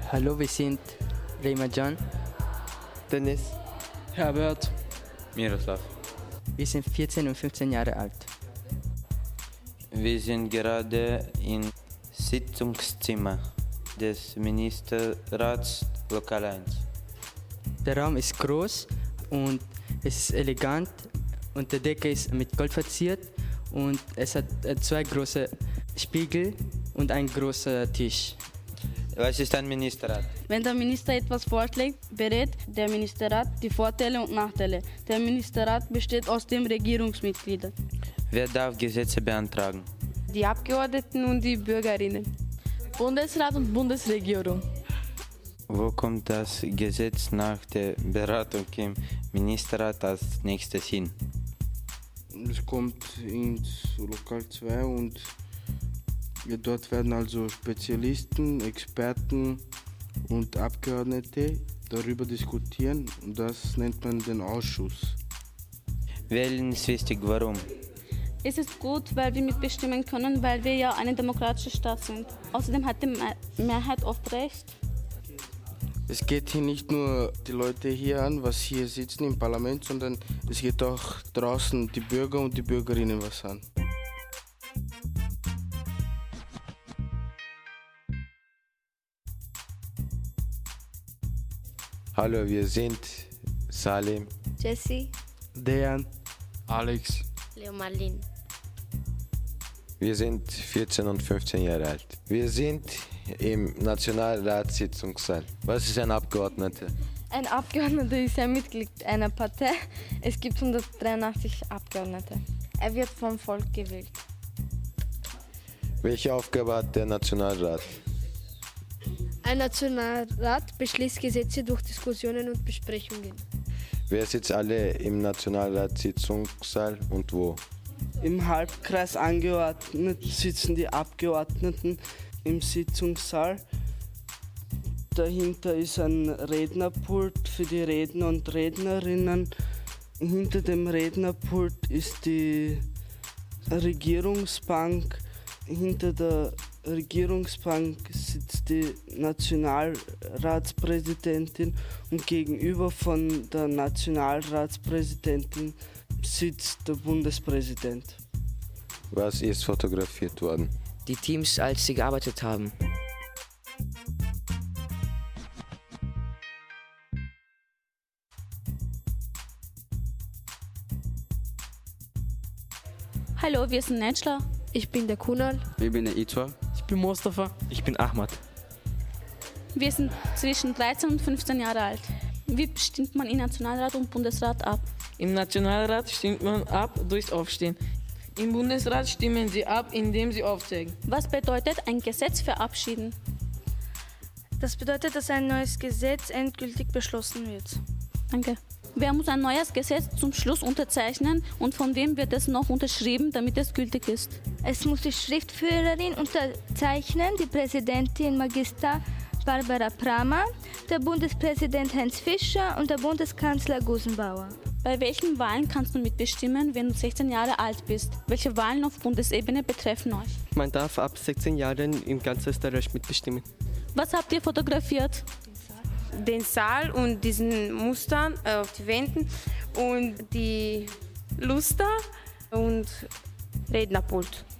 Hallo, wir sind Remajan. Dennis. Herbert. Miroslav. Wir sind 14 und 15 Jahre alt. Wir sind gerade im Sitzungszimmer des Ministerrats Lokal 1. Der Raum ist groß und es ist elegant und die Decke ist mit Gold verziert und es hat zwei große Spiegel und einen großen Tisch. Was ist ein Ministerrat? Wenn der Minister etwas vorschlägt, berät der Ministerrat die Vorteile und Nachteile. Der Ministerrat besteht aus den Regierungsmitgliedern. Wer darf Gesetze beantragen? Die Abgeordneten und die Bürgerinnen. Bundesrat und Bundesregierung. Wo kommt das Gesetz nach der Beratung im Ministerrat als nächstes hin? Es kommt ins Lokal 2 und dort werden also Spezialisten, Experten und Abgeordnete darüber diskutieren und das nennt man den Ausschuss. Wählen ist wichtig, warum? Es ist gut, weil wir mitbestimmen können, weil wir ja eine demokratische Staat sind. Außerdem hat die Mehrheit oft recht. Es geht hier nicht nur die Leute hier an, was hier sitzen im Parlament, sondern es geht auch draußen die Bürger und die Bürgerinnen was an. Hallo, wir sind Salim. Jesse. Dejan. Alex. Leo Marlin. Wir sind 14 und 15 Jahre alt. Wir sind im Nationalratssitzungssaal. Was ist ein Abgeordneter? Ein Abgeordneter ist ein Mitglied einer Partei. Es gibt 183 Abgeordnete. Er wird vom Volk gewählt. Welche Aufgabe hat der Nationalrat? Ein Nationalrat beschließt Gesetze durch Diskussionen und Besprechungen. Wer sitzt alle im Nationalratssitzungssaal und wo? Im Halbkreis angeordnet sitzen die Abgeordneten im Sitzungssaal. Dahinter ist ein Rednerpult für die Redner und Rednerinnen. Hinter dem Rednerpult ist die Regierungsbank. Hinter der Regierungsbank sitzt die Nationalratspräsidentin und gegenüber von der Nationalratspräsidentin sitzt der Bundespräsident. Was ist fotografiert worden? Die Teams, als sie gearbeitet haben. Hallo, wir sind Netschler. Ich bin der Kunal. Ich bin der Itwa. Ich bin Mustafa. Ich bin Ahmad. Wir sind zwischen 13 und 15 Jahre alt. Wie stimmt man in Nationalrat und Bundesrat ab? Im Nationalrat stimmt man ab durch Aufstehen. Im Bundesrat stimmen sie ab, indem sie aufzeigen. Was bedeutet ein Gesetz verabschieden? Das bedeutet, dass ein neues Gesetz endgültig beschlossen wird. Danke. Wer muss ein neues Gesetz zum Schluss unterzeichnen und von wem wird es noch unterschrieben, damit es gültig ist? Es muss die Schriftführerin unterzeichnen, die Präsidentin Magister Barbara Prama, der Bundespräsident Heinz Fischer und der Bundeskanzler Gusenbauer. Bei welchen Wahlen kannst du mitbestimmen, wenn du 16 Jahre alt bist? Welche Wahlen auf Bundesebene betreffen euch? Man darf ab 16 Jahren im ganzen Österreich mitbestimmen. Was habt ihr fotografiert? Den Saal und diesen Mustern auf die Wänden und die Luster und Rednerpult.